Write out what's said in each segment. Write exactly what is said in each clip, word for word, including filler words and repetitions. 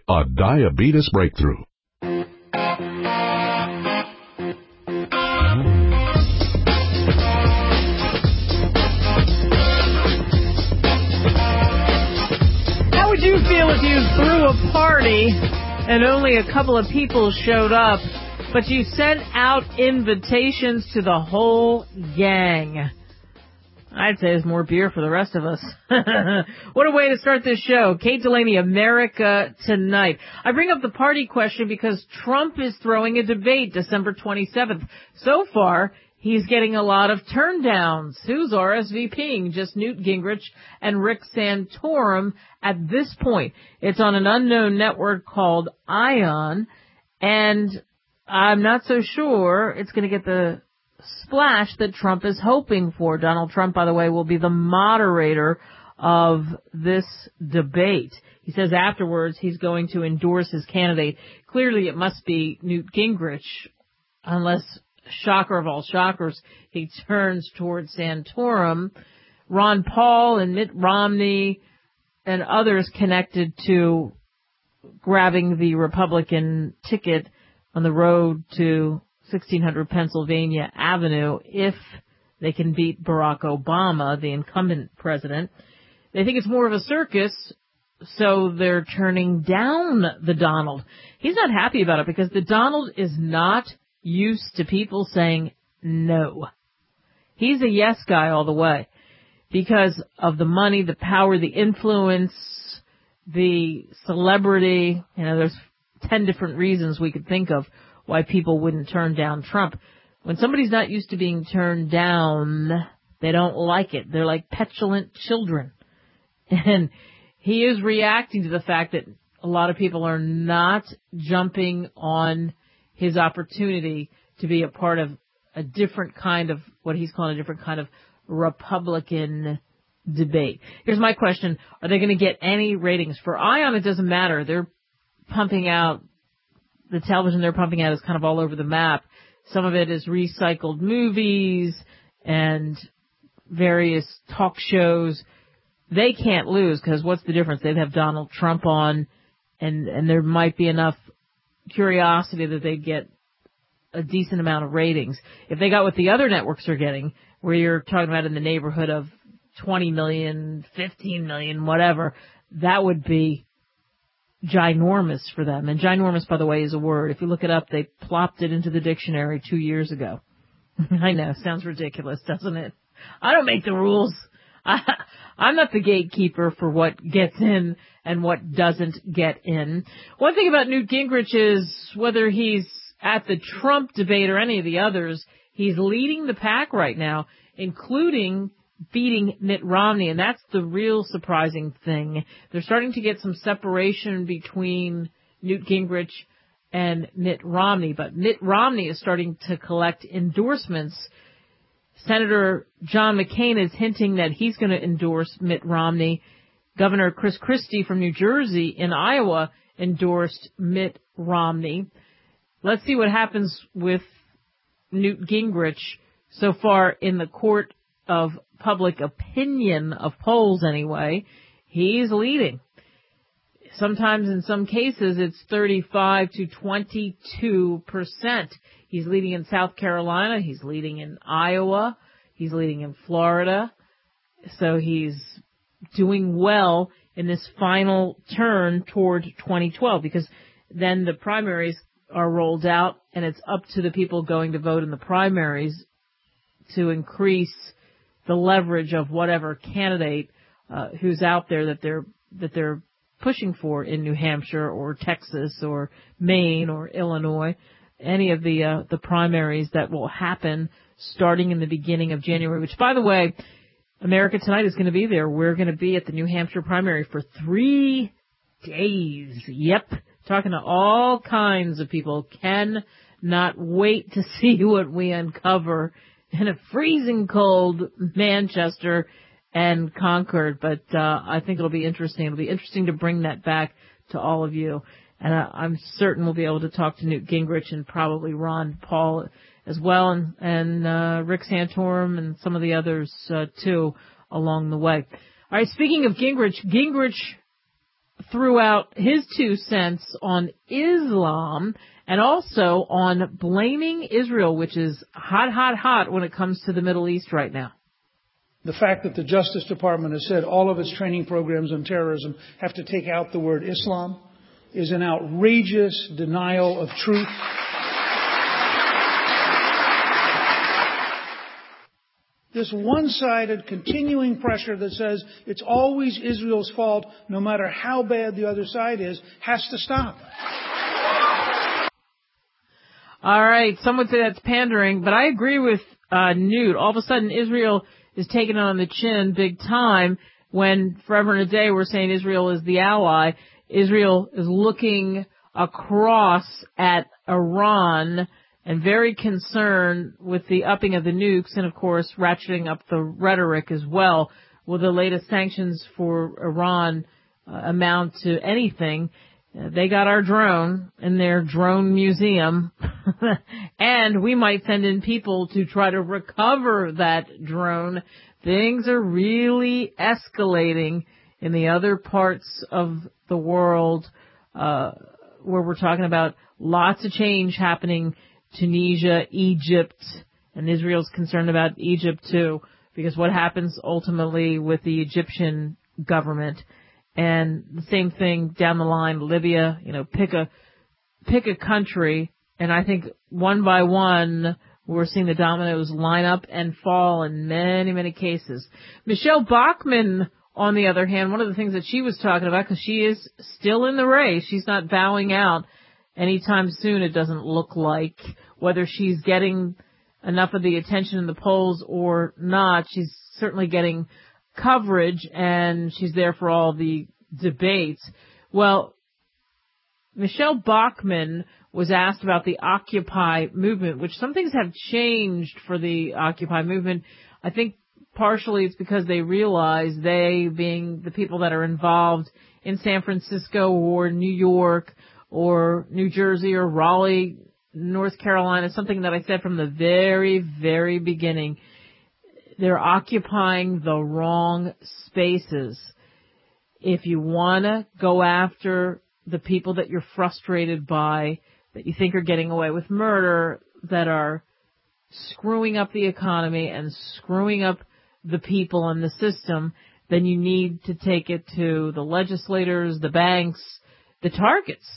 a diabetes breakthrough. How would you feel if you threw a party and only a couple of people showed up, but you sent out invitations to the whole gang? I'd say there's more beer for the rest of us. What a way to start this show. Kate Delaney, America Tonight. I bring up the party question because Trump is throwing a debate December twenty-seventh. So far, he's getting a lot of turndowns. Who's RSVPing? Just Newt Gingrich and Rick Santorum at this point. It's on an unknown network called ION, and I'm not so sure it's going to get the splash that Trump is hoping for. Donald Trump, by the way, will be the moderator of this debate. He says afterwards he's going to endorse his candidate. Clearly it must be Newt Gingrich, unless, shocker of all shockers, he turns towards Santorum. Ron Paul and Mitt Romney and others connected to grabbing the Republican ticket on the road to sixteen hundred Pennsylvania Avenue if they can beat Barack Obama, the incumbent president. They think it's more of a circus, so they're turning down the Donald. He's not happy about it because the Donald is not used to people saying no. He's a yes guy all the way because of the money, the power, the influence, the celebrity. You know, there's ten different reasons we could think of why people wouldn't turn down Trump. When somebody's not used to being turned down, they don't like it. They're like petulant children. And he is reacting to the fact that a lot of people are not jumping on his opportunity to be a part of a different kind of, what he's calling a different kind of Republican debate. Here's my question. Are they going to get any ratings? For ION, it doesn't matter. They're pumping out The television they're pumping out is kind of all over the map. Some of it is recycled movies and various talk shows. They can't lose because what's the difference? They'd have Donald Trump on, and, and there might be enough curiosity that they'd get a decent amount of ratings. If they got what the other networks are getting, where you're talking about in the neighborhood of twenty million, fifteen million, whatever, that would be ginormous for them. And ginormous, by the way, is a word. If you look it up, they plopped it into the dictionary two years ago. I know, sounds ridiculous, doesn't it? I don't make the rules. I, I'm not the gatekeeper for what gets in and what doesn't get in. One thing about Newt Gingrich is whether he's at the Trump debate or any of the others, he's leading the pack right now, including beating Mitt Romney, and that's the real surprising thing. They're starting to get some separation between Newt Gingrich and Mitt Romney, but Mitt Romney is starting to collect endorsements. Senator John McCain is hinting that he's going to endorse Mitt Romney. Governor Chris Christie from New Jersey in Iowa endorsed Mitt Romney. Let's see what happens with Newt Gingrich so far in the court of public opinion, of polls anyway. He's leading. Sometimes in some cases it's thirty-five to twenty-two percent. He's leading in South Carolina. He's leading in Iowa. He's leading in Florida. So he's doing well in this final turn toward twenty twelve, because then the primaries are rolled out and it's up to the people going to vote in the primaries to increase the leverage of whatever candidate uh, who's out there that they're that they're pushing for in New Hampshire or Texas or Maine or Illinois, any of the uh, the primaries that will happen starting in the beginning of January, which, by the way, America Tonight is going to be there. We're going to be at the New Hampshire primary for three days. Yep. Talking to all kinds of people. Cannot wait to see what we uncover in a freezing cold Manchester and Concord. But uh, I think it'll be interesting. It'll be interesting to bring that back to all of you. And uh, I'm certain we'll be able to talk to Newt Gingrich and probably Ron Paul as well, and, and uh, Rick Santorum and some of the others, uh, too, along the way. All right, speaking of Gingrich, Gingrich threw out his two cents on Islam and also on blaming Israel, which is hot, hot, hot when it comes to the Middle East right now. The fact that the Justice Department has said all of its training programs on terrorism have to take out the word Islam is an outrageous denial of truth. This one-sided, continuing pressure that says it's always Israel's fault, no matter how bad the other side is, has to stop. All right, some would say that's pandering, but I agree with uh, Newt. All of a sudden, Israel is taking it on the chin big time when forever and a day we're saying Israel is the ally. Israel is looking across at Iran and very concerned with the upping of the nukes and, of course, ratcheting up the rhetoric as well. Will the latest sanctions for Iran uh, amount to anything? Uh, they got our drone in their drone museum, and we might send in people to try to recover that drone. Things are really escalating in the other parts of the world uh, where we're talking about lots of change happening. Tunisia, Egypt, and Israel's concerned about Egypt too, because what happens ultimately with the Egyptian government, and the same thing down the line, Libya, you know, pick a, pick a country, and I think one by one, we're seeing the dominoes line up and fall in many, many cases. Michelle Bachmann, on the other hand, one of the things that she was talking about, because she is still in the race, she's not bowing out anytime soon, it doesn't look like. Whether she's getting enough of the attention in the polls or not, she's certainly getting coverage, and she's there for all the debates. Well, Michelle Bachmann was asked about the Occupy movement, which some things have changed for the Occupy movement. I think partially it's because they realize, they being the people that are involved in San Francisco or New York or New Jersey or Raleigh, North Carolina, something that I said from the very, very beginning. They're occupying the wrong spaces. If you want to go after the people that you're frustrated by, that you think are getting away with murder, that are screwing up the economy and screwing up the people in the system, then you need to take it to the legislators, the banks, the targets.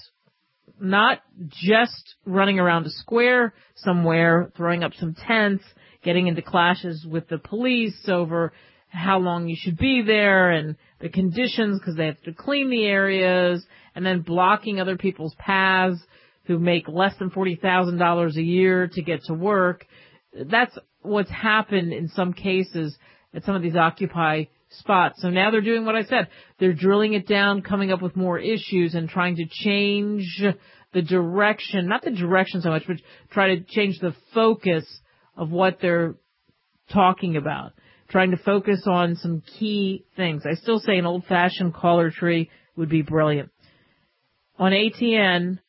Not just running around a square somewhere, throwing up some tents, getting into clashes with the police over how long you should be there and the conditions because they have to clean the areas, and then blocking other people's paths who make less than forty thousand dollars a year to get to work. That's what's happened in some cases at some of these Occupy spots. So now they're doing what I said. They're drilling it down, coming up with more issues and trying to change the direction, not the direction so much, but try to change the focus of what they're talking about, trying to focus on some key things. I still say an old-fashioned caller tree would be brilliant. On A T N,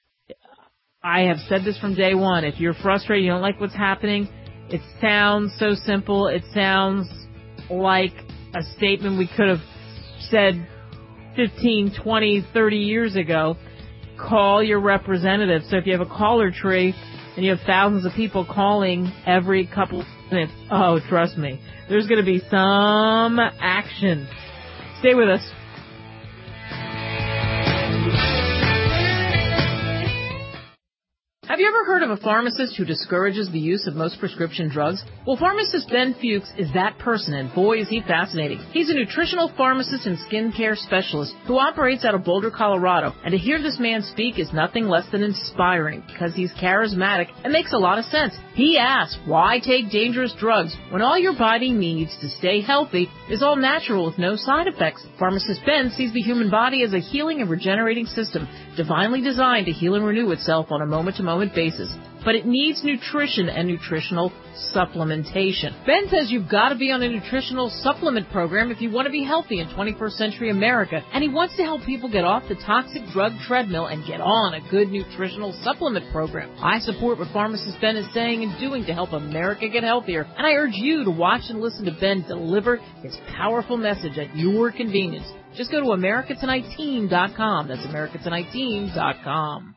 I have said this from day one. If you're frustrated, you don't like what's happening, it sounds so simple. It sounds like a statement we could have said fifteen, twenty, thirty years ago. Call your representative. So if you have a caller tree and you have thousands of people calling every couple minutes, oh, trust me, there's going to be some action. Stay with us. Have you ever heard of a pharmacist who discourages the use of most prescription drugs? Well, pharmacist Ben Fuchs is that person, and boy, is he fascinating. He's a nutritional pharmacist and skincare specialist who operates out of Boulder, Colorado. And to hear this man speak is nothing less than inspiring because he's charismatic and makes a lot of sense. He asks, why take dangerous drugs when all your body needs to stay healthy is all natural with no side effects? Pharmacist Ben sees the human body as a healing and regenerating system, divinely designed to heal and renew itself on a moment-to-moment supplement basis, but it needs nutrition and nutritional supplementation. Ben says you've got to be on a nutritional supplement program if you want to be healthy in twenty-first century America, and he wants to help people get off the toxic drug treadmill and get on a good nutritional supplement program. I support what pharmacist Ben is saying and doing to help America get healthier, and I urge you to watch and listen to Ben deliver his powerful message at your convenience. Just go to America Tonight Team dot com. That's America Tonight Team dot com.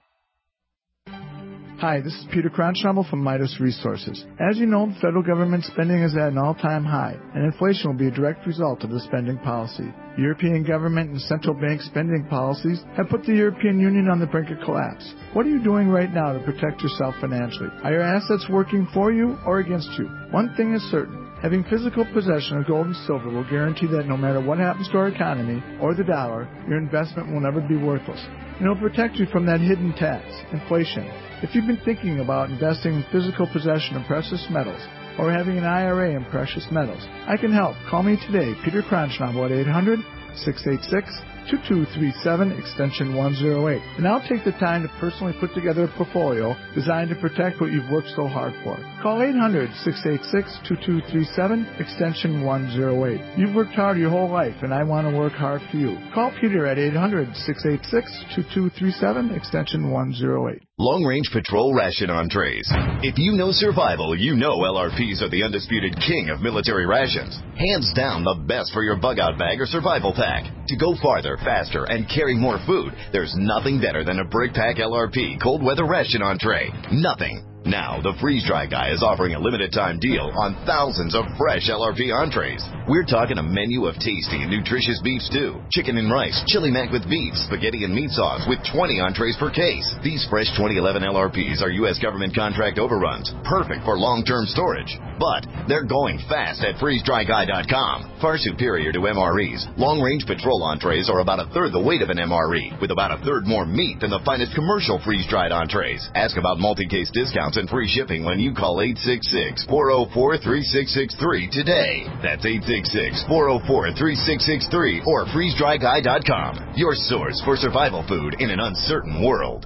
Hi, this is Peter Cronschnabel from Midas Resources. As you know, the federal government spending is at an all-time high, and inflation will be a direct result of the spending policy. European government and central bank spending policies have put the European Union on the brink of collapse. What are you doing right now to protect yourself financially? Are your assets working for you or against you? One thing is certain. Having physical possession of gold and silver will guarantee that no matter what happens to our economy or the dollar, your investment will never be worthless. And it will protect you from that hidden tax, inflation. If you've been thinking about investing in physical possession of precious metals or having an I R A in precious metals, I can help. Call me today, Peter Cronschnabel, at eight hundred, six eight six, two two three seven, extension one oh eight. And I'll take the time to personally put together a portfolio designed to protect what you've worked so hard for. Call eight hundred, six eight six, two two three seven, extension one oh eight. You've worked hard your whole life, and I want to work hard for you. Call Peter at eight hundred, six eight six, two two three seven, extension one oh eight. Long Range Patrol Ration Entrees. If you know survival, you know L R Ps are the undisputed king of military rations. Hands down the best for your bug-out bag or survival pack. To go farther, faster, and carry more food, there's nothing better than a Brick Pack L R P cold weather ration entree. Nothing. Now, the Freeze Dry Guy is offering a limited-time deal on thousands of fresh L R P entrees. We're talking a menu of tasty and nutritious beef stew, chicken and rice, chili mac with beef, spaghetti and meat sauce with twenty entrees per case. These fresh twenty eleven L R Ps are U S government contract overruns, perfect for long-term storage. But they're going fast at freeze dry guy dot com. Far superior to M R Es, long-range patrol entrees are about a third the weight of an M R E, with about a third more meat than the finest commercial freeze-dried entrees. Ask about multi-case discounts and free shipping when you call eight six six, four oh four, three six six three today. That's eight six six, four oh four, three six six three or freeze dry guy dot com. Your source for survival food in an uncertain world.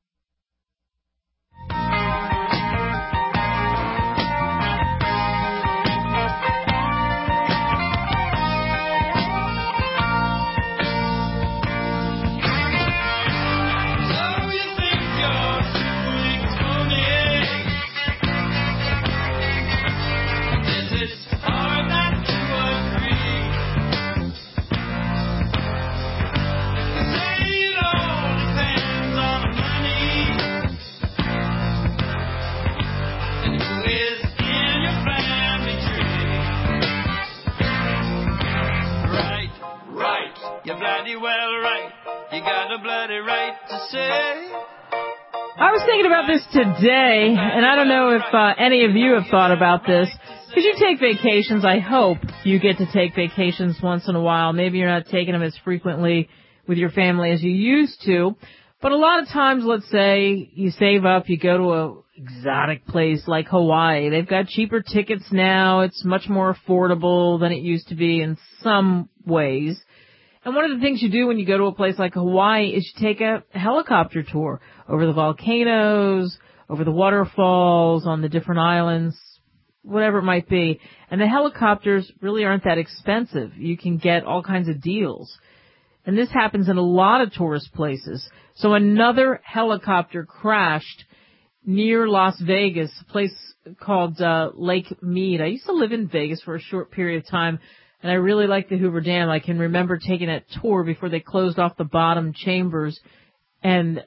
I was thinking about this today, and I don't know if uh, any of you have thought about this. Because you take vacations, I hope you get to take vacations once in a while. Maybe you're not taking them as frequently with your family as you used to. But a lot of times, let's say you save up, you go to a exotic place like Hawaii. They've got cheaper tickets now. It's much more affordable than it used to be in some ways. And one of the things you do when you go to a place like Hawaii is you take a helicopter tour over the volcanoes, over the waterfalls, on the different islands, whatever it might be. And the helicopters really aren't that expensive. You can get all kinds of deals. And this happens in a lot of tourist places. So another helicopter crashed near Las Vegas, a place called uh, Lake Mead. I used to live in Vegas for a short period of time. And I really like the Hoover Dam. I can remember taking that tour before they closed off the bottom chambers and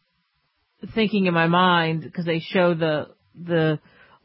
thinking in my mind, because they show the the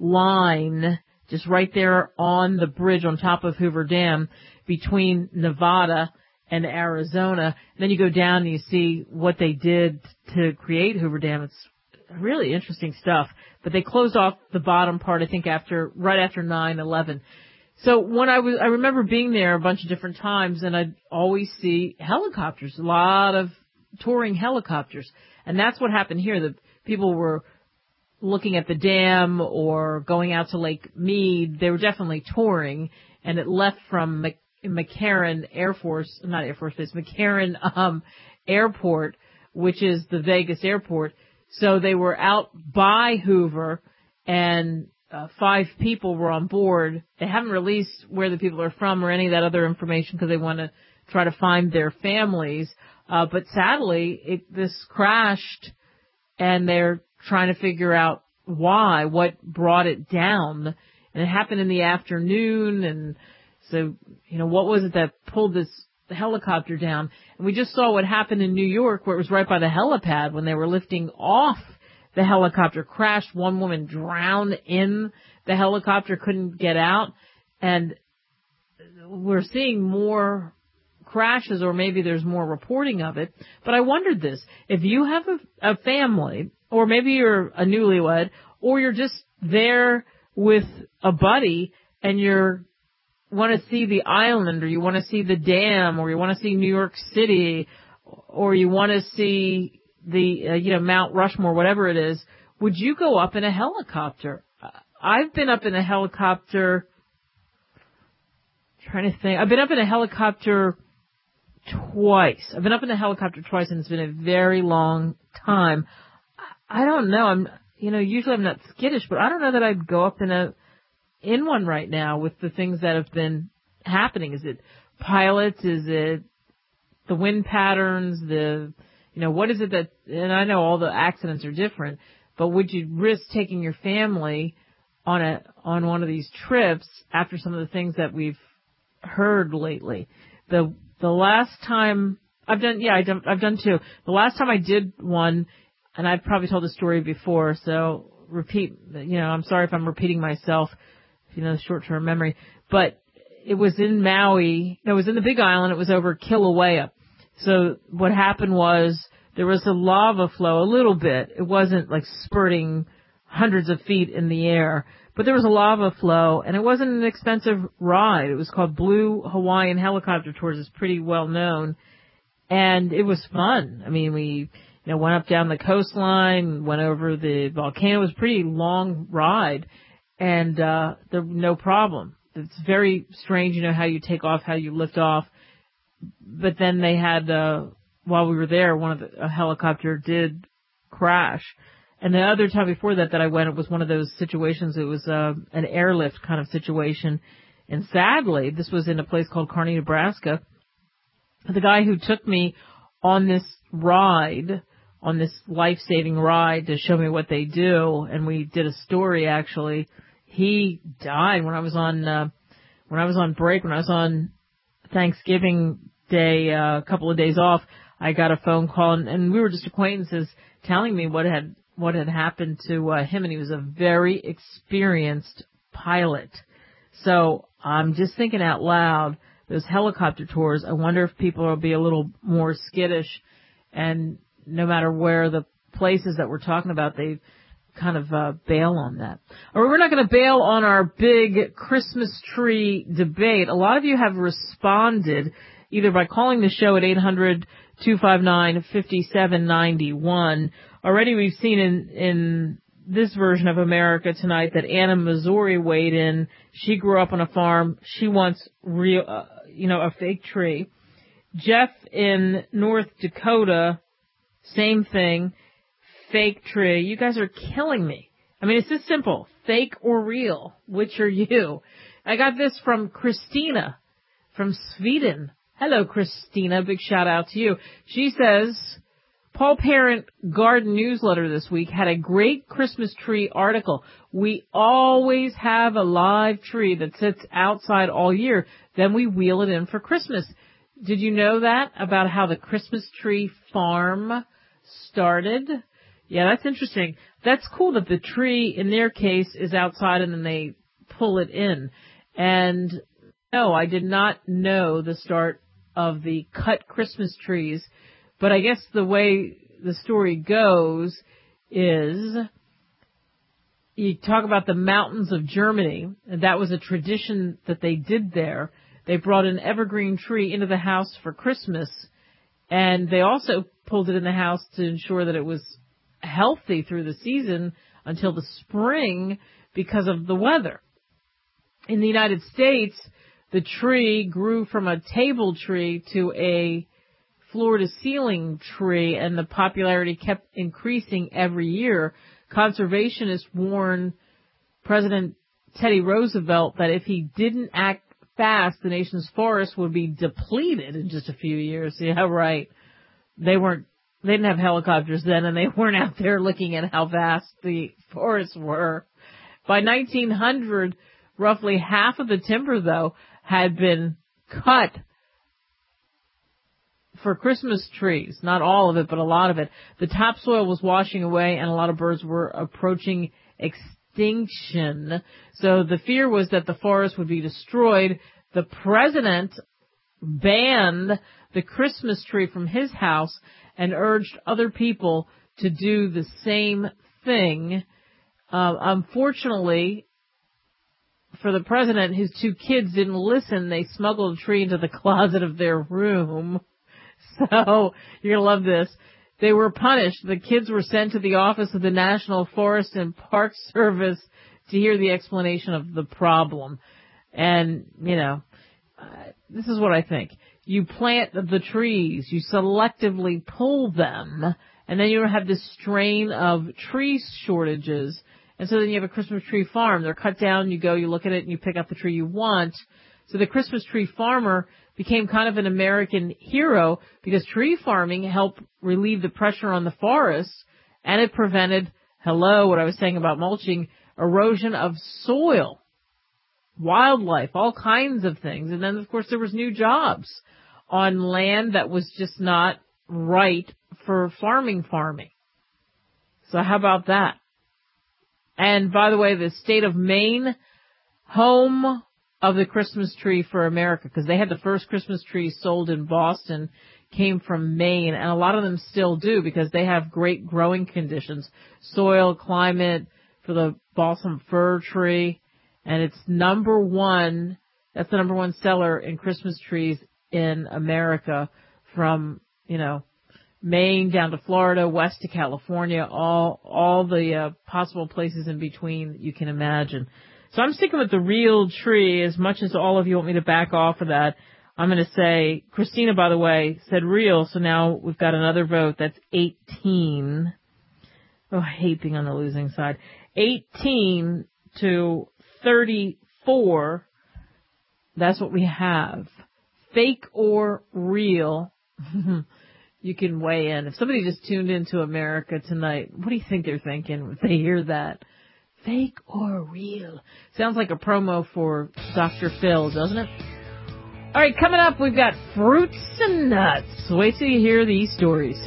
line just right there on the bridge on top of Hoover Dam between Nevada and Arizona. And then you go down and you see what they did to create Hoover Dam. It's really interesting stuff. But they closed off the bottom part, I think, after right after nine eleven. So when I was, I remember being there a bunch of different times, and I'd always see helicopters, a lot of touring helicopters. And that's what happened here. The people were looking at the dam or going out to Lake Mead. They were definitely touring, and it left from Mc, McCarran Air Force, not Air Force Base, McCarran um, Airport, which is the Vegas airport, So they were out by Hoover, and uh, five people were on board. They haven't released where the people are from or any of that other information because they want to try to find their families. Uh, but sadly, it, this crashed, and they're trying to figure out why, what brought it down. And it happened in the afternoon, and so, you know, what was it that pulled this helicopter down? And we just saw what happened in New York, where it was right by the helipad when they were lifting off. The helicopter crashed. One woman drowned in the helicopter, couldn't get out. And we're seeing more crashes, or maybe there's more reporting of it. But I wondered this. If you have a, a family, or maybe you're a newlywed, or you're just there with a buddy and you're want to see the island, or you want to see the dam, or you want to see New York City, or you want to see the, uh, you know, Mount Rushmore, whatever it is, would you go up in a helicopter? I've been up in a helicopter, trying to think, I've been up in a helicopter twice. I've been up in a helicopter twice, and it's been a very long time. I don't know. I'm, you know, usually I'm not skittish, but I don't know that I'd go up in a, in one right now with the things that have been happening. Is it pilots? Is it the wind patterns? The, you know, what is it that, and I know all the accidents are different, but would you risk taking your family on a, on one of these trips after some of the things that we've heard lately? The, the last time I've done, yeah, I've done, I've done two. The last time I did one, and I've probably told the story before, so repeat, you know, I'm sorry if I'm repeating myself, you know, short-term memory, but it was in Maui. No, it was in the Big Island. It was over Kilauea. So what happened was there was a lava flow, a little bit. It wasn't like spurting hundreds of feet in the air, but there was a lava flow, and it wasn't an expensive ride. It was called Blue Hawaiian Helicopter Tours. It's pretty well known, and it was fun. I mean, we, you know, went up down the coastline, went over the volcano. It was a pretty long ride. And, uh, there, no problem. It's very strange, you know, how you take off, how you lift off. But then they had, uh, while we were there, one of the, a helicopter did crash. And the other time before that that I went, it was one of those situations. It was, uh, an airlift kind of situation. And sadly, this was in a place called Kearney, Nebraska. The guy who took me on this ride, on this life-saving ride to show me what they do, and we did a story actually, he died when I was on, uh, when I was on break, when I was on Thanksgiving Day, uh, a couple of days off. I got a phone call, and, and we were just acquaintances telling me what had, what had happened to uh, him, and he was a very experienced pilot. So I'm just thinking out loud, those helicopter tours, I wonder if people will be a little more skittish, and no matter where the places that we're talking about, they kind of uh, bail on that. Or we're not going to bail on our big Christmas tree debate. A lot of you have responded either by calling the show at eight hundred, two five nine, five seven nine one. Already we've seen in, in this version of America Tonight that Anna Missouri weighed in. She grew up on a farm. She wants real, uh, you know, a fake tree. Jeff in North Dakota, same thing. Fake tree. You guys are killing me. I mean, it's this simple. Fake or real? Which are you? I got this from Christina from Sweden. Hello, Christina. Big shout out to you. She says, Paul Parent Garden Newsletter this week had a great Christmas tree article. We always have a live tree that sits outside all year. Then we wheel it in for Christmas. Did you know that about how the Christmas tree farm started? Yeah, that's interesting. That's cool that the tree, in their case, is outside and then they pull it in. And no, I did not know the start of the cut Christmas trees, but I guess the way the story goes is you talk about the mountains of Germany, and that was a tradition that they did there. They brought an evergreen tree into the house for Christmas, and they also pulled it in the house to ensure that it was healthy through the season until the spring because of the weather. In the United States, the tree grew from a table tree to a floor-to-ceiling tree, and the popularity kept increasing every year. Conservationists warned President Teddy Roosevelt that if he didn't act fast, the nation's forests would be depleted in just a few years. Yeah, right. They weren't, they didn't have helicopters then, and they weren't out there looking at how vast the forests were. By nineteen hundred, roughly half of the timber, though, had been cut for Christmas trees. Not all of it, but a lot of it. The topsoil was washing away, and a lot of birds were approaching extinction. So the fear was that the forest would be destroyed. The president banned the Christmas tree from his house and urged other people to do the same thing. Uh, unfortunately, for the president, his two kids didn't listen. They smuggled a tree into the closet of their room. So, you're going to love this. They were punished. The kids were sent to the office of the National Forest and Park Service to hear the explanation of the problem. And, you know, uh, this is what I think. You plant the trees, you selectively pull them, and then you have this strain of tree shortages. And so then you have a Christmas tree farm. They're cut down, you go, you look at it, and you pick up the tree you want. So the Christmas tree farmer became kind of an American hero because tree farming helped relieve the pressure on the forests, and it prevented, hello, what I was saying about mulching, erosion of soil, wildlife, all kinds of things. And then, of course, there was new jobs on land that was just not right for farming farming. So how about that? And by the way, the state of Maine, home of the Christmas tree for America, because they had the first Christmas tree sold in Boston, came from Maine, and a lot of them still do because they have great growing conditions, soil, climate for the balsam fir tree, and it's number one, that's the number one seller in Christmas trees in America, from, you know, Maine down to Florida, west to California, all all the uh, possible places in between you can imagine. So I'm sticking with the real tree as much as all of you want me to back off of that. I'm going to say, Christina, by the way, said real, so now we've got another vote. That's eighteen. Oh, I hate being on the losing side. eighteen to thirty-four. That's what we have. Fake or real? You can weigh in. If somebody just tuned into America tonight, what do you think they're thinking if they hear that? Fake or real? Sounds like a promo for Doctor Phil, doesn't it? All right, coming up, we've got fruits and nuts. Wait till you hear these stories.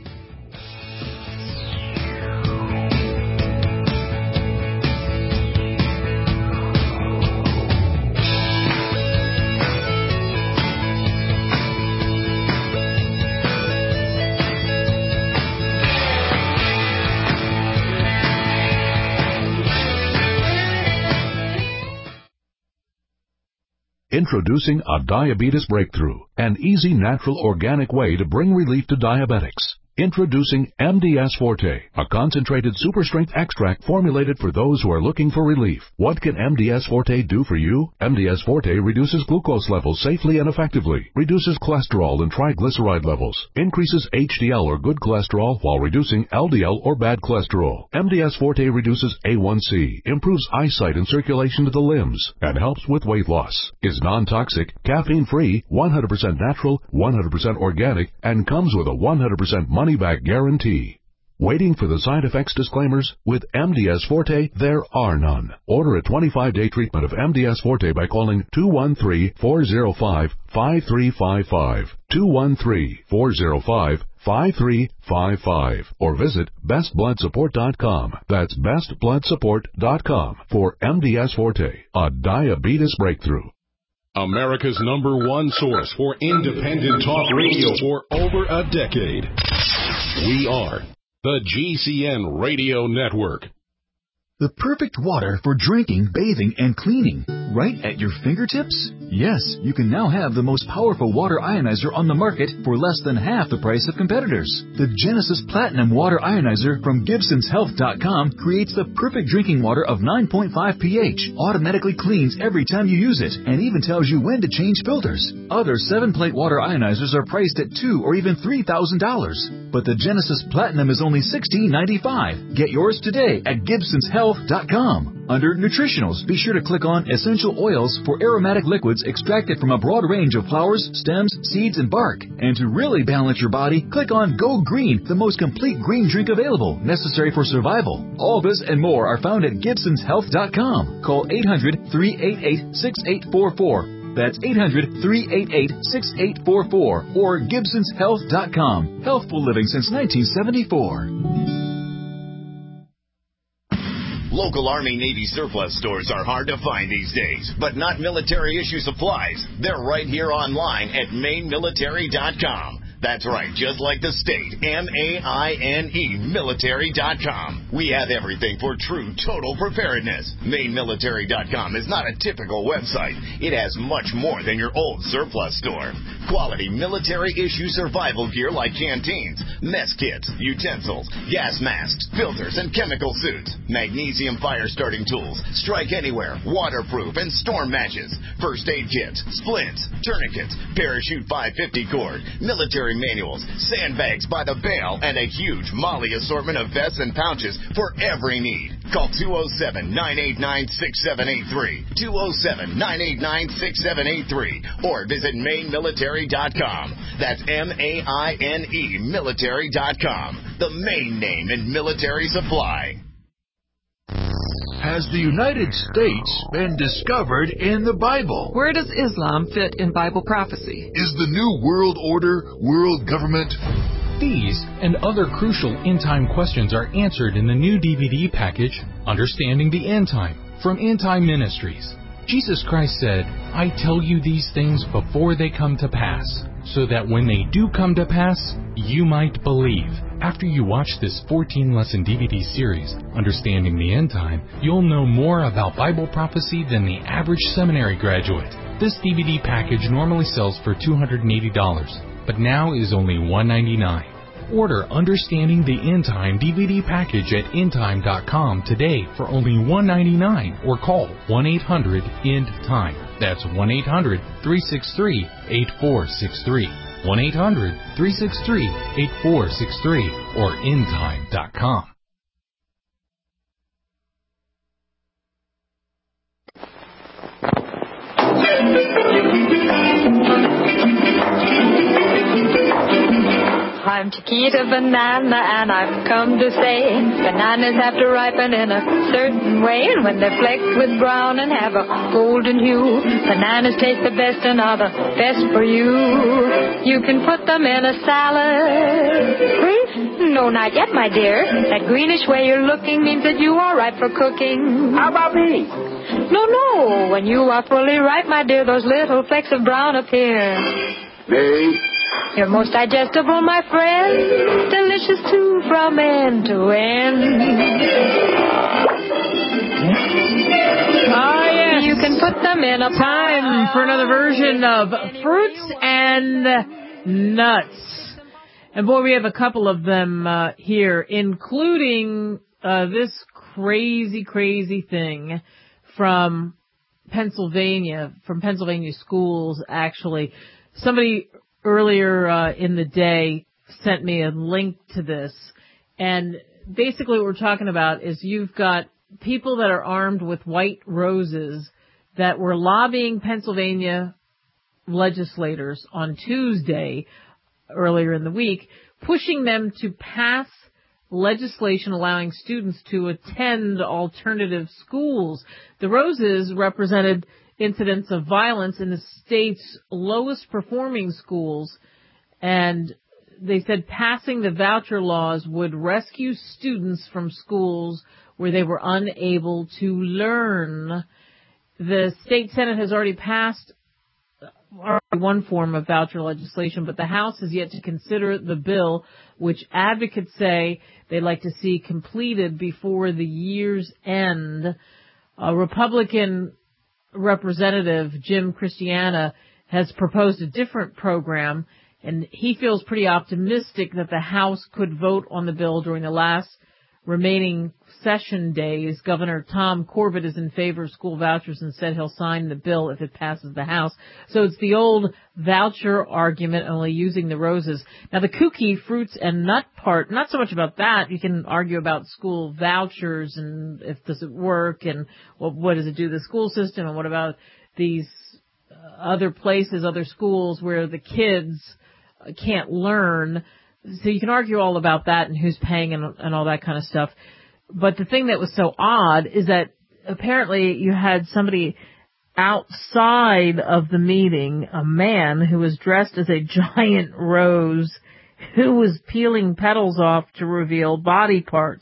Introducing a diabetes breakthrough, an easy, natural, organic way to bring relief to diabetics. Introducing M D S Forte, a concentrated super-strength extract formulated for those who are looking for relief. What can M D S Forte do for you? M D S Forte reduces glucose levels safely and effectively, reduces cholesterol and triglyceride levels, increases H D L or good cholesterol while reducing L D L or bad cholesterol. M D S Forte reduces A one C, improves eyesight and circulation to the limbs, and helps with weight loss. Is non-toxic, caffeine-free, one hundred percent natural, one hundred percent organic, and comes with a one hundred percent money money-back guarantee. Waiting for the side effects disclaimers? With M D S Forte, there are none. Order a twenty-five day treatment of M D S Forte by calling two one three, four zero five, five three five five, two one three, four zero five, five three five five, or visit best blood support dot com. That's best blood support dot com for M D S Forte, a diabetes breakthrough. America's number one source for independent talk radio for over a decade. We are the G C N Radio Network. The perfect water for drinking, bathing, and cleaning, right at your fingertips? Yes, you can now have the most powerful water ionizer on the market for less than half the price of competitors. The Genesis Platinum Water Ionizer from Gibsons Health dot com creates the perfect drinking water of nine point five pH, automatically cleans every time you use it, and even tells you when to change filters. Other seven-plate water ionizers are priced at two thousand dollars or even three thousand dollars. But the Genesis Platinum is only sixteen ninety-five. Get yours today at Gibsons Health dot com. Under Nutritionals, be sure to click on Essential Oils for aromatic liquids extracted from a broad range of flowers, stems, seeds, and bark. And to really balance your body, click on Go Green, the most complete green drink available, necessary for survival. All this and more are found at Gibsons Health dot com. Call eight hundred, three eight eight, six eight four four. That's eight hundred, three eight eight, six eight four four or Gibsons Health dot com. Healthful living since nineteen seventy-four. Local Army Navy surplus stores are hard to find these days, but not military issue supplies. They're right here online at Maine Military dot com. That's right, just like the state, M A I N E, military dot com. We have everything for true total preparedness. Maine Military dot com is not a typical website. It has much more than your old surplus store. Quality military-issue survival gear like canteens, mess kits, utensils, gas masks, filters, and chemical suits. Magnesium fire-starting tools, strike anywhere, waterproof, and storm matches. First aid kits, splints, tourniquets, parachute five fifty cord, military manuals, sandbags by the bale, and a huge Molly assortment of vests and pouches for every need. Call two oh seven, nine eight nine, six seven eight three, two oh seven, nine eight nine, six seven eight three, or visit Maine Military dot com. That's M A I N E, military dot com, the main name in military supply. Has the United States been discovered in the Bible? Where does Islam fit in Bible prophecy? Is the New World Order world government? These and other crucial end-time questions are answered in the new D V D package, Understanding the End Time, from End Time Ministries. Jesus Christ said, I tell you these things before they come to pass, so that when they do come to pass, you might believe. After you watch this fourteen-lesson D V D series, Understanding the End Time, you'll know more about Bible prophecy than the average seminary graduate. This D V D package normally sells for two hundred eighty dollars, but now is only one hundred ninety-nine dollars. Order Understanding the End Time D V D package at end time dot com today for only one hundred ninety-nine dollars or call one eight hundred end time. That's one eight hundred, three six three, eight four six three. one eight hundred, three six three, eight four six three or end time dot com. I'm Chiquita Banana, and I've come to say bananas have to ripen in a certain way, and when they're flecked with brown and have a golden hue, bananas taste the best and are the best for you. You can put them in a salad. Hmm? No, not yet, my dear. That greenish way you're looking means that you are ripe for cooking. How about me? No, no. When you are fully ripe, my dear, those little flecks of brown appear. Me? You're most digestible, my friend. Delicious, too, from end to end. Oh, yes. You can put them in a time for another version of Fruits and Nuts. And boy, we have a couple of them uh, here, including uh, this crazy, crazy thing from Pennsylvania, from Pennsylvania schools, actually. Somebody earlier uh, in the day sent me a link to this, and basically what we're talking about is you've got people that are armed with white roses that were lobbying Pennsylvania legislators on Tuesday earlier in the week, pushing them to pass legislation allowing students to attend alternative schools. The roses represented incidents of violence in the state's lowest performing schools, and they said passing the voucher laws would rescue students from schools where they were unable to learn. The state Senate has already passed one form of voucher legislation, but the House has yet to consider the bill, which advocates say they'd like to see completed before the year's end. A Republican Representative Jim Christiana has proposed a different program, and he feels pretty optimistic that the House could vote on the bill during the last remaining session days. Governor Tom Corbett is in favor of school vouchers and said he'll sign the bill if it passes the House. So it's the old voucher argument, only using the roses. Now, the kooky fruits and nut part, not so much about that. You can argue about school vouchers and if does it work and what, what does it do to the school system and what about these other places, other schools where the kids can't learn. So you can argue all about that and who's paying and, and all that kind of stuff. But the thing that was so odd is that apparently you had somebody outside of the meeting, a man who was dressed as a giant rose, who was peeling petals off to reveal body parts.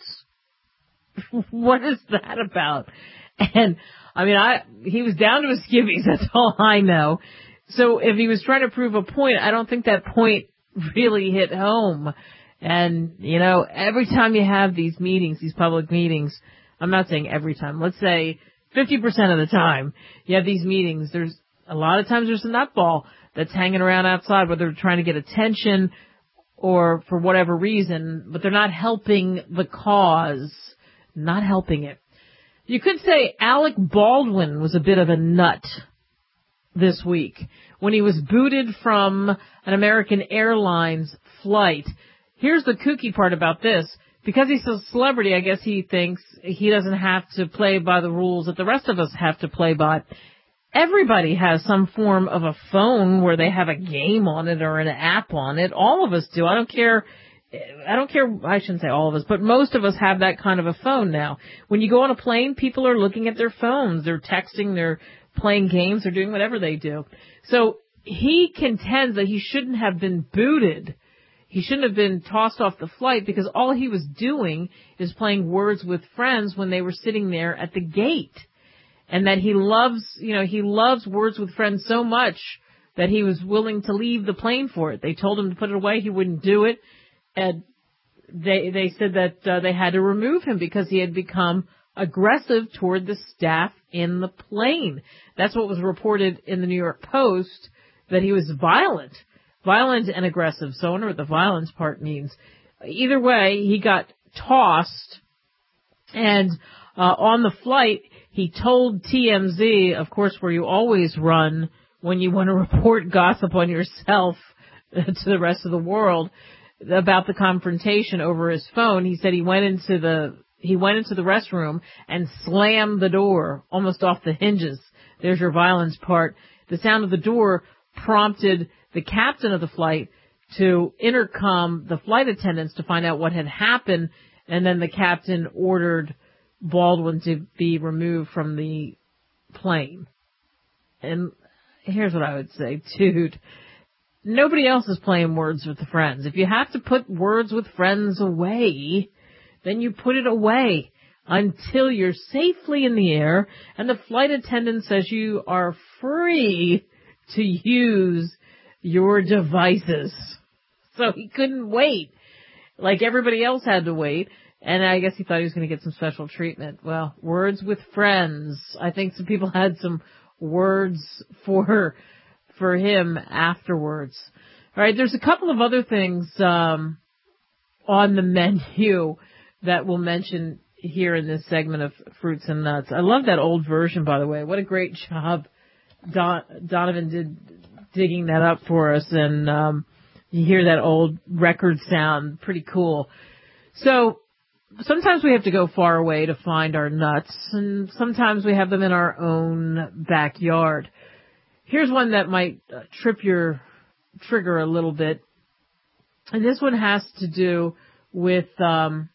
What is that about? And I mean, I he was down to his skivvies, that's all I know. So if he was trying to prove a point, I don't think that point really hit home. And, you know, every time you have these meetings, these public meetings, I'm not saying every time, let's say fifty percent of the time you have these meetings, there's a lot of times there's a nutball that's hanging around outside, whether they're trying to get attention or for whatever reason, but they're not helping the cause, not helping it. You could say Alec Baldwin was a bit of a nut this week when he was booted from an American Airlines flight. Here's the kooky part about this. Because he's a celebrity, I guess he thinks he doesn't have to play by the rules that the rest of us have to play by. Everybody has some form of a phone where they have a game on it or an app on it. All of us do. I don't care. I don't care. I shouldn't say all of us, but most of us have that kind of a phone now. When you go on a plane, people are looking at their phones. They're texting, they're playing games, they're doing whatever they do. So he contends that he shouldn't have been booted. He shouldn't have been tossed off the flight because all he was doing is playing Words with Friends when they were sitting there at the gate. And that he loves, you know, he loves Words with Friends so much that he was willing to leave the plane for it. They told him to put it away. He wouldn't do it. And they, they said that uh, they had to remove him because he had become aggressive toward the staff in the plane. That's what was reported in the New York Post, that he was violent. Violent and aggressive. So I wonder what the violence part means. Either way, he got tossed, and uh, on the flight, he told T M Z, of course, where you always run when you want to report gossip on yourself to the rest of the world, about the confrontation over his phone. He said he went into the he went into the restroom and slammed the door almost off the hinges. There's your violence part. The sound of the door prompted the captain of the flight to intercom the flight attendants to find out what had happened, and then the captain ordered Baldwin to be removed from the plane. And here's what I would say, dude. Nobody else is playing Words with Friends. If you have to put Words with Friends away, then you put it away until you're safely in the air and the flight attendant says you are free to use your devices. So he couldn't wait like everybody else had to wait. And I guess he thought he was going to get some special treatment. Well, Words with Friends. I think some people had some words for for him afterwards. All right, there's a couple of other things um, on the menu that we'll mention here in this segment of Fruits and Nuts. I love that old version, by the way. What a great job Don, Donovan did digging that up for us. And um, you hear that old record sound. Pretty cool. So sometimes we have to go far away to find our nuts, and sometimes we have them in our own backyard. Here's one that might uh, trip your trigger a little bit. And this one has to do with, um,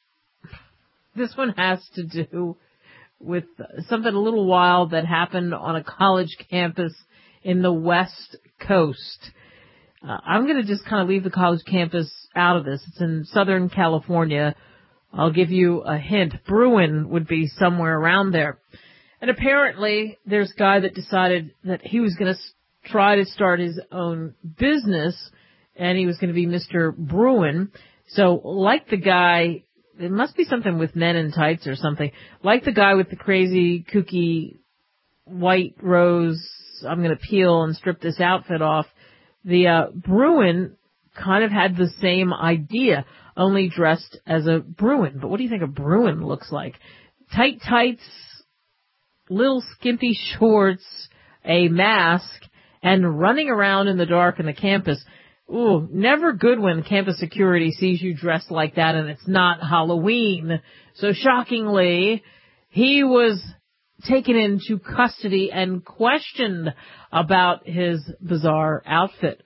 this one has to do with something a little wild that happened on a college campus in the West Coast. Uh, I'm going to just kind of leave the college campus out of this. It's in Southern California. I'll give you a hint. Bruin would be somewhere around there. And apparently there's a guy that decided that he was going to try to start his own business, and he was going to be Mister Bruin. So like the guy, it must be something with Men in Tights or something, like the guy with the crazy, kooky white rose, I'm going to peel and strip this outfit off. The uh, Bruin kind of had the same idea, only dressed as a Bruin. But what do you think a Bruin looks like? Tight tights, little skimpy shorts, a mask, and running around in the dark in the campus. Ooh, never good when campus security sees you dressed like that and it's not Halloween. So shockingly, he was taken into custody and questioned about his bizarre outfit.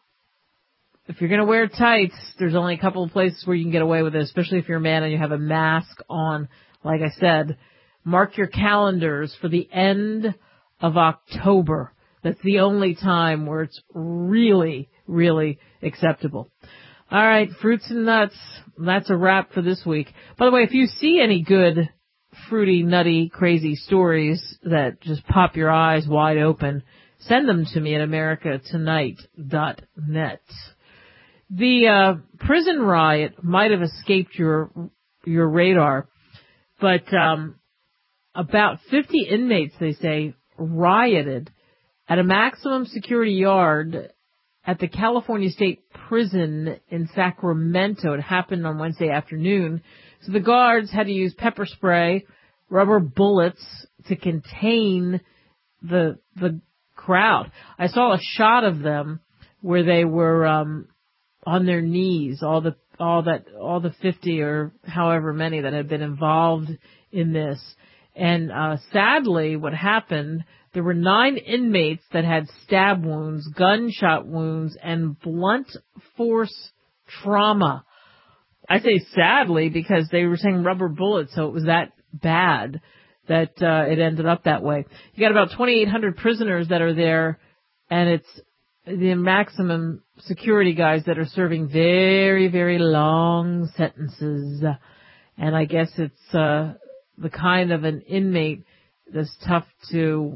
If you're going to wear tights, there's only a couple of places where you can get away with it, especially if you're a man and you have a mask on. Like I said, mark your calendars for the end of October. That's the only time where it's really, really acceptable. All right, fruits and nuts. That's a wrap for this week. By the way, if you see any good fruity, nutty, crazy stories that just pop your eyes wide open, send them to me at america tonight dot net. The uh, prison riot might have escaped your your radar, but um, about fifty inmates, they say, rioted at a maximum security yard at the California State Prison in Sacramento. It happened on Wednesday afternoon. So the guards had to use pepper spray, rubber bullets to contain the the crowd. I saw a shot of them where they were um, on their knees, all the all that all the fifty or however many that had been involved in this. And uh, sadly, what happened, there were nine inmates that had stab wounds, gunshot wounds, and blunt force trauma. I say sadly because they were saying rubber bullets, so it was that bad that uh, it ended up that way. You got about twenty-eight hundred prisoners that are there, and it's the maximum security guys that are serving very, very long sentences. And I guess it's uh, the kind of an inmate that's tough to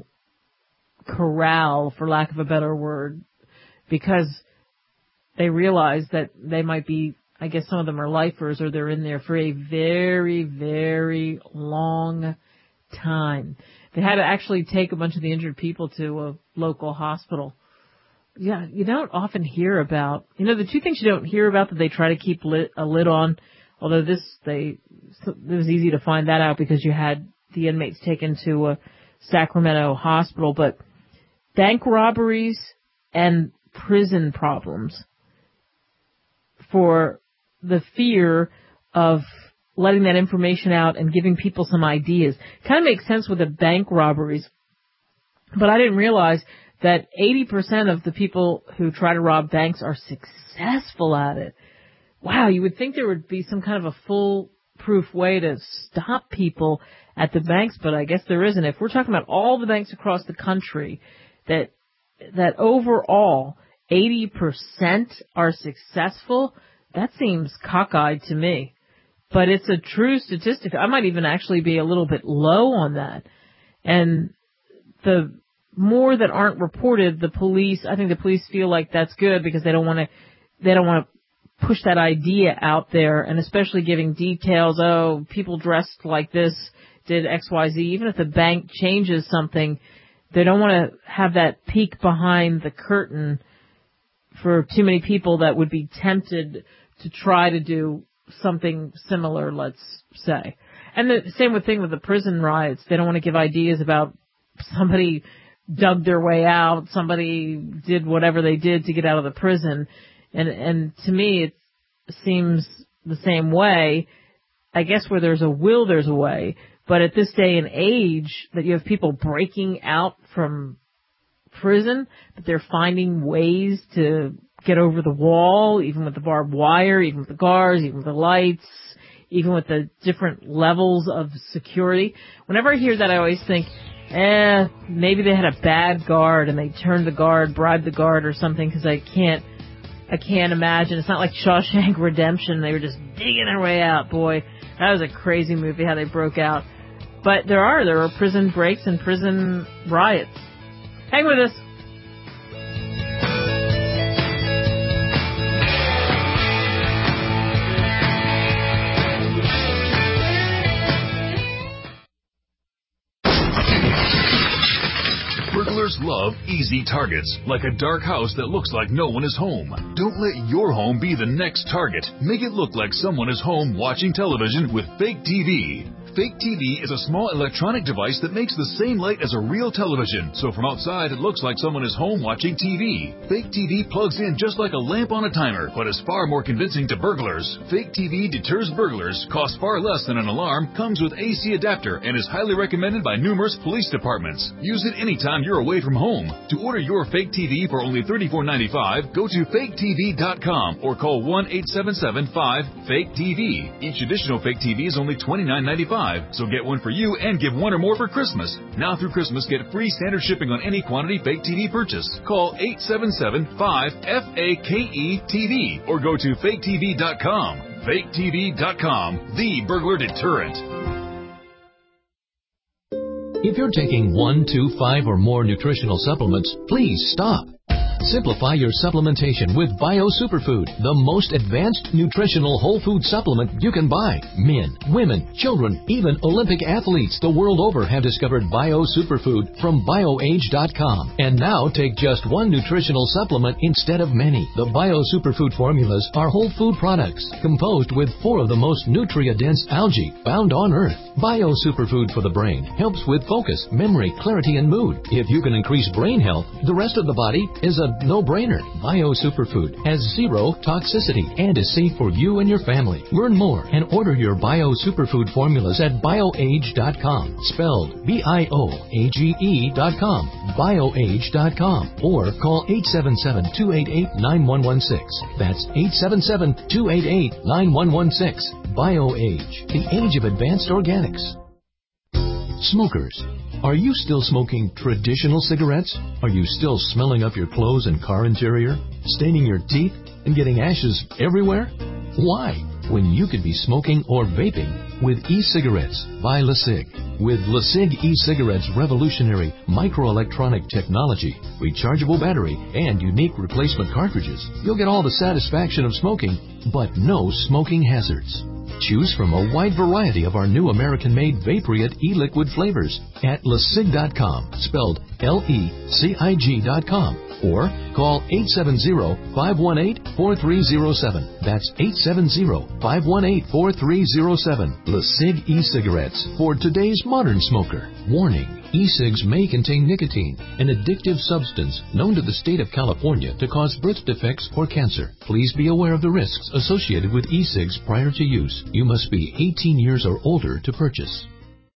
corral, for lack of a better word, because they realize that they might be, I guess some of them are lifers or they're in there for a very, very long time. They had to actually take a bunch of the injured people to a local hospital. Yeah, you don't often hear about, you know, the two things you don't hear about that they try to keep lit, a lid on, although this, they, it was easy to find that out because you had the inmates taken to a Sacramento hospital, but bank robberies and prison problems for the fear of letting that information out and giving people some ideas. Kind of makes sense with the bank robberies, but I didn't realize that eighty percent of the people who try to rob banks are successful at it. Wow, you would think there would be some kind of a foolproof way to stop people at the banks, but I guess there isn't. If we're talking about all the banks across the country, that that overall eighty percent are successful, that seems cockeyed to me. But it's a true statistic. I might even actually be a little bit low on that. And the more that aren't reported, the police, I think the police feel like that's good because they don't want to, they don't want to push that idea out there, and especially giving details, oh, people dressed like this did X Y Z. Even if the bank changes something, they don't want to have that peek behind the curtain for too many people that would be tempted to try to do something similar, let's say. And the same with thing with the prison riots. They don't want to give ideas about somebody dug their way out, somebody did whatever they did to get out of the prison. And and to me, it seems the same way. I guess where there's a will, there's a way. But at this day and age, that you have people breaking out from prison, but they're finding ways to get over the wall, even with the barbed wire, even with the guards, even with the lights, even with the different levels of security. Whenever I hear that, I always think, eh, maybe they had a bad guard and they turned the guard, bribed the guard or something, because I can't, I can't imagine. It's not like Shawshank Redemption. They were just digging their way out. Boy, that was a crazy movie how they broke out. But there are, there are prison breaks and prison riots. Hang with us. just love easy targets, like a dark house that looks like no one is home. Don't let your home be the next target. Make it look like someone is home watching television with Fake T V. Fake T V is a small electronic device that makes the same light as a real television, so from outside it looks like someone is home watching T V. Fake T V plugs in just like a lamp on a timer, but is far more convincing to burglars. Fake T V deters burglars, costs far less than an alarm, comes with A C adapter, and is highly recommended by numerous police departments. Use it anytime you're away from home. To order your Fake T V for only thirty-four ninety-five, go to fake T V dot com or call one eight seven seven five fake T V. Each additional Fake T V is only twenty-nine ninety-five. So get one for you and give one or more for Christmas. Now through Christmas, get free standard shipping on any quantity Fake T V purchase. Call eight seven seven five F A K E T V or go to fake T V dot com. fake T V dot com, the burglar deterrent. If you're taking one, two, five, or more nutritional supplements, please stop. Simplify your supplementation with Bio Superfood, the most advanced nutritional whole food supplement you can buy. Men, women, children, even Olympic athletes the world over have discovered Bio Superfood from bio age dot com. And now take just one nutritional supplement instead of many. The Bio Superfood formulas are whole food products composed with four of the most nutrient-dense algae found on Earth. Bio Superfood for the brain helps with focus, memory, clarity, and mood. If you can increase brain health, the rest of the body is a no-brainer. Bio Superfood has zero toxicity and is safe for you and your family. Learn more and order your Bio Superfood formulas at bio age dot com, spelled B I O A G E dot com, bio age dot com, or call eight seven seven, two eight eight, nine one one six. That's eight seven seven, two eight eight, nine one one six. BioAge, the age of advanced organics. Smokers, are you still smoking traditional cigarettes? Are you still smelling up your clothes and car interior, staining your teeth, and getting ashes everywhere? Why, when you could be smoking or vaping with e-cigarettes by LeSig? With LeSig e-cigarettes' revolutionary microelectronic technology, rechargeable battery, and unique replacement cartridges, you'll get all the satisfaction of smoking, but no smoking hazards. Choose from a wide variety of our new American-made Vaporite e-liquid flavors at lesig dot com, spelled L E C I G dot com, or call eight seven zero, five one eight, four three zero seven. That's eight seven zero, five one eight, four three zero seven. LeSig e-cigarettes for today's modern smoker. Warning. E-cigs may contain nicotine, an addictive substance known to the state of California to cause birth defects or cancer. Please be aware of the risks associated with e-cigs prior to use. You must be eighteen years or older to purchase.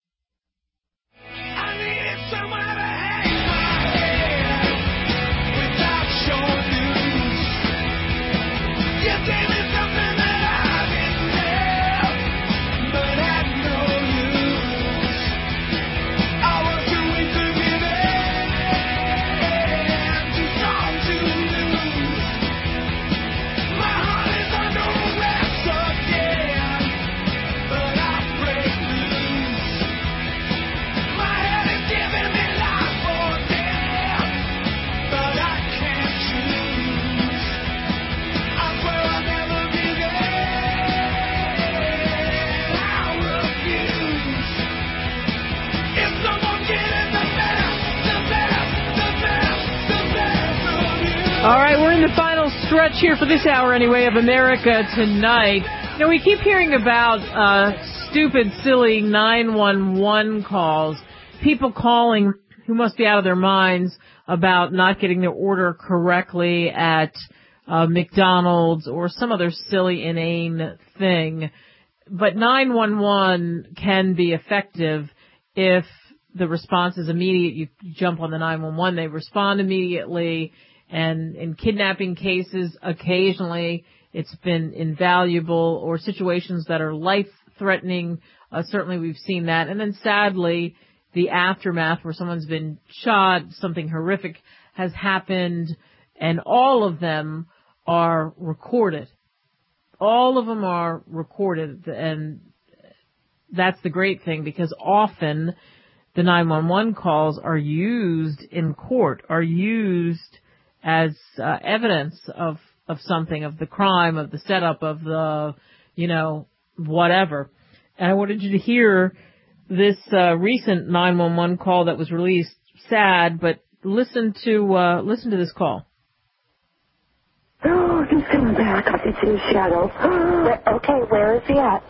All right, we're in the final stretch here for this hour anyway of America Tonight. Now, we keep hearing about uh stupid, silly nine one one calls. People calling who must be out of their minds about not getting their order correctly at uh McDonald's or some other silly, inane thing. But nine one one can be effective if the response is immediate. You jump on the nine one one, they respond immediately. And in kidnapping cases, occasionally it's been invaluable, or situations that are life-threatening. Uh, certainly we've seen that. And then sadly, the aftermath where someone's been shot, something horrific has happened, and all of them are recorded. All of them are recorded, and that's the great thing, because often the nine one one calls are used in court, are used as uh, evidence of, of something, of the crime, of the setup, of the, you know, whatever. And I wanted you to hear this uh, recent nine one one call that was released. Sad, but listen to uh, listen to this call. Oh, he's coming back. I can see his shadow. Where, okay, where is he at?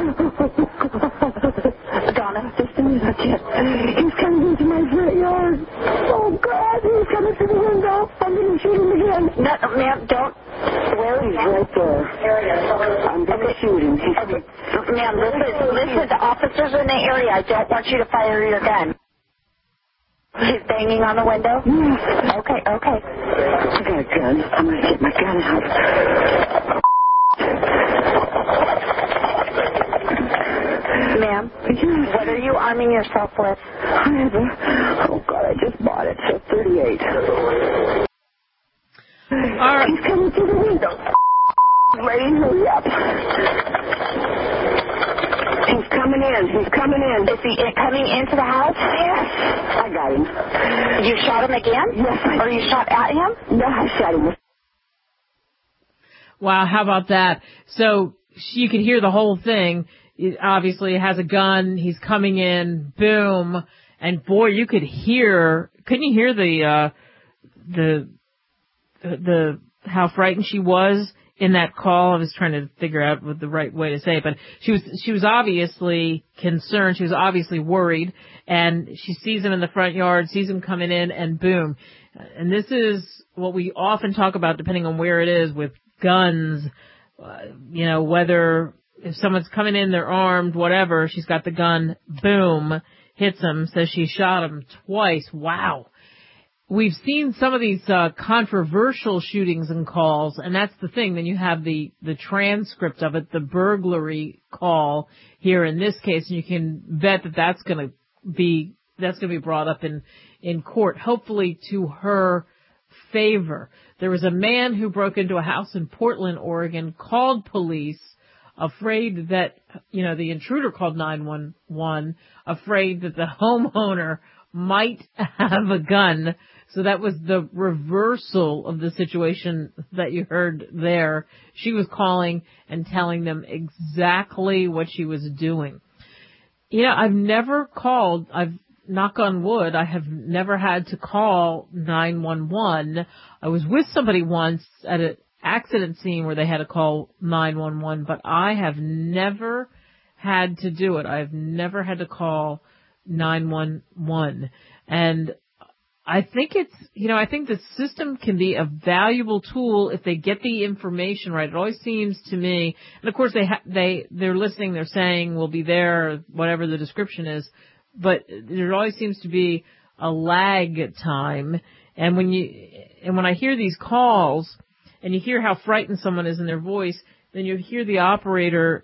Donna, just a minute, yet. He's coming into my front yard. Oh, God, he's coming through the window. I'm going to shoot him again. No, ma'am, don't. Where is he? Right there. I'm going to shoot him. He's okay. Ma'am, listen, listen, the officers in the area. I don't want you to fire your gun. He's banging on the window? Yes. Okay, okay. I got a gun. I'm going to get my gun out. Ma'am, yes. What are you arming yourself with? I have a, oh, God, I just bought it. So thirty-eight. All right. He's coming through the window. Lady, hurry up. He's coming in. He's coming in. Is he coming into the house? Yes. I got him. You shot him again? Yes. I or you shot at him? No, I shot him. Wow, how about that? So you could hear the whole thing. It obviously has a gun. He's coming in. Boom. And boy, you could hear. Couldn't you hear the uh, the the how frightened she was in that call? I was trying to figure out what the right way to say it, but she was she was obviously concerned. She was obviously worried, and she sees him in the front yard, sees him coming in, and boom. And this is what we often talk about, depending on where it is, with guns. Uh, you know, whether if someone's coming in, they're armed, whatever. She's got the gun. Boom, hits him. Says she shot him twice. Wow. We've seen some of these uh, controversial shootings and calls, and that's the thing. Then you have the, the transcript of it, the burglary call here in this case, and you can bet that that's going to be that's going to be brought up in in court, hopefully to her favor. There was a man who broke into a house in Portland, Oregon, called police, afraid that you know the intruder called nine one one, afraid that the homeowner might have a gun. So that was the reversal of the situation that you heard there. She was calling and telling them exactly what she was doing. You know, I've never called, I've, knock on wood, I have never had to call nine one one. I was with somebody once at an accident scene where they had to call nine one one, but I have never had to do it. I've never had to call nine one one. And I think it's, you know, I think the system can be a valuable tool if they get the information right. It always seems to me, and of course they ha- they they're listening, they're saying we'll be there, whatever the description is, but there always seems to be a lag time. And when you and when I hear these calls and you hear how frightened someone is in their voice, then you hear the operator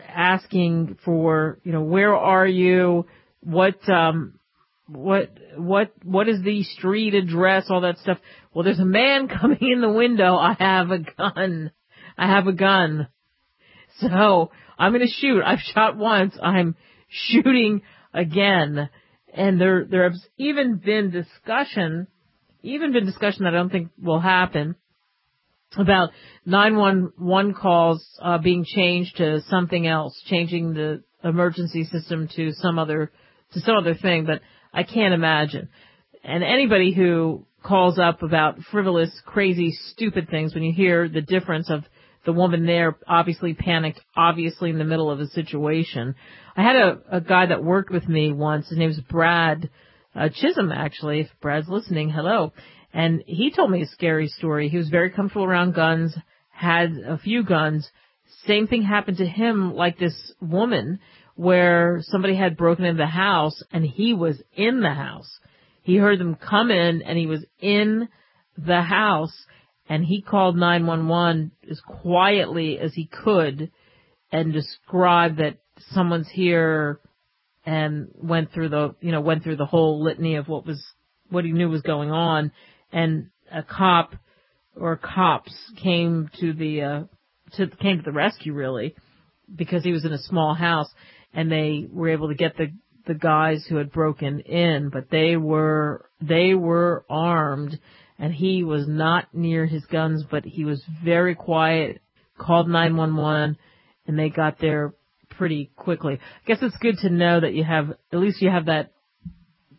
asking for, you know, where are you? What um What, what, what is the street address, all that stuff? Well, there's a man coming in the window. I have a gun. I have a gun. So I'm going to shoot. I've shot once. I'm shooting again. And there, there's even been discussion, even been discussion that I don't think will happen about nine one one calls, uh, being changed to something else, changing the emergency system to some other, to some other thing. But I can't imagine. And anybody who calls up about frivolous, crazy, stupid things, when you hear the difference of the woman there obviously panicked, obviously in the middle of a situation. I had a, a guy that worked with me once. His name's Brad uh, Chisholm, actually. If Brad's listening, hello. And he told me a scary story. He was very comfortable around guns, had a few guns. Same thing happened to him like this woman, where somebody had broken into the house and he was in the house. He heard them come in and he was in the house, and he called nine one one as quietly as he could and described that someone's here, and went through the, you know, went through the whole litany of what was, what he knew was going on. And a cop or cops came to the, uh, to, came to the rescue really, because he was in a small house. And they were able to get the, the guys who had broken in, but they were, they were armed, and he was not near his guns, but he was very quiet, called nine one one, and they got there pretty quickly. I guess it's good to know that you have, at least you have that, uh,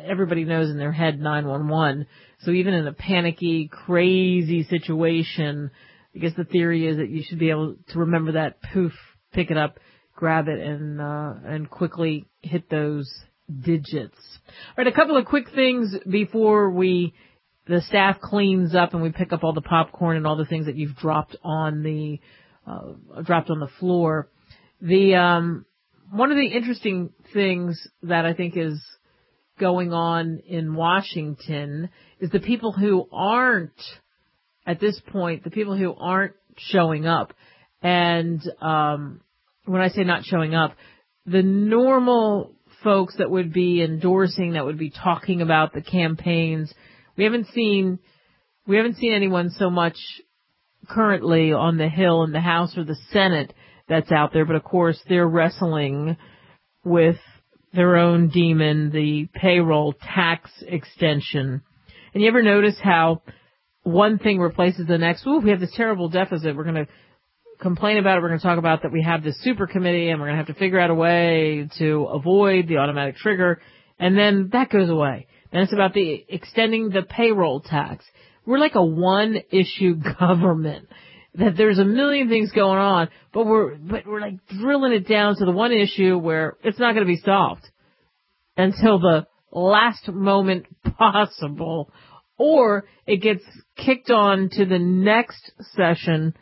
everybody knows in their head nine one one. So even in a panicky, crazy situation, I guess the theory is that you should be able to remember that, poof, pick it up, grab it, and uh, and quickly hit those digits. All right, a couple of quick things before we the staff cleans up and we pick up all the popcorn and all the things that you've dropped on the uh, dropped on the floor. The um, one of the interesting things that I think is going on in Washington is the people who aren't, at this point, the people who aren't showing up. And um, when I say not showing up, the normal folks that would be endorsing, that would be talking about the campaigns, we haven't seen, we haven't seen anyone so much currently on the Hill in the House or the Senate that's out there. But of course, they're wrestling with their own demon, the payroll tax extension. And you ever notice how one thing replaces the next? Ooh, we have this terrible deficit. We're going to complain about it. We're going to talk about that we have this super committee and we're going to have to figure out a way to avoid the automatic trigger. And then that goes away. Then it's about the extending the payroll tax. We're like a one-issue government. That there's a million things going on, but we're but we're like drilling it down to the one issue where it's not going to be solved until the last moment possible, or it gets kicked on to the next session,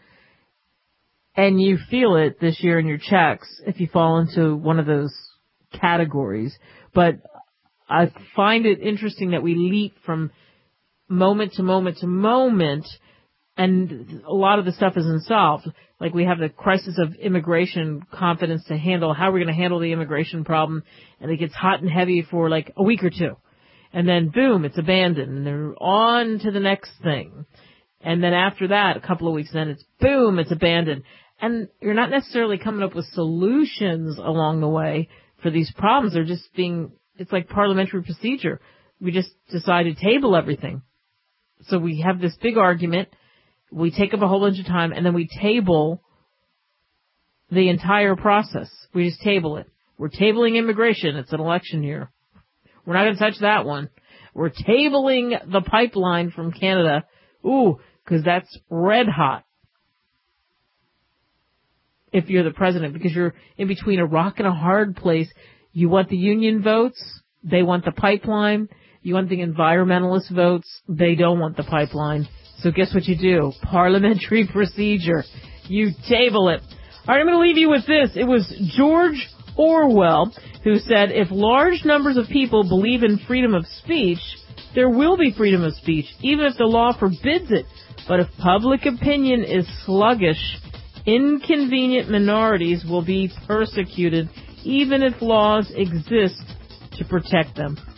and you feel it this year in your checks if you fall into one of those categories. But I find it interesting that we leap from moment to moment to moment. And a lot of the stuff isn't solved. Like we have the crisis of immigration confidence to handle. How are we going to handle the immigration problem? And it gets hot and heavy for like a week or two. And then boom, it's abandoned. And they're on to the next thing. And then after that, a couple of weeks, then it's boom, it's abandoned. And you're not necessarily coming up with solutions along the way for these problems. They're just being, it's like parliamentary procedure. We just decide to table everything. So we have this big argument. We take up a whole bunch of time, and then we table the entire process. We just table it. We're tabling immigration. It's an election year. We're not going to touch that one. We're tabling the pipeline from Canada. Ooh, because that's red hot. If you're the president, because you're in between a rock and a hard place. You want the union votes. They want the pipeline. You want the environmentalist votes. They don't want the pipeline. So guess what you do? Parliamentary procedure. You table it. All right, I'm going to leave you with this. It was George Orwell who said, if large numbers of people believe in freedom of speech, there will be freedom of speech, even if the law forbids it. But if public opinion is sluggish, inconvenient minorities will be persecuted, even if laws exist to protect them.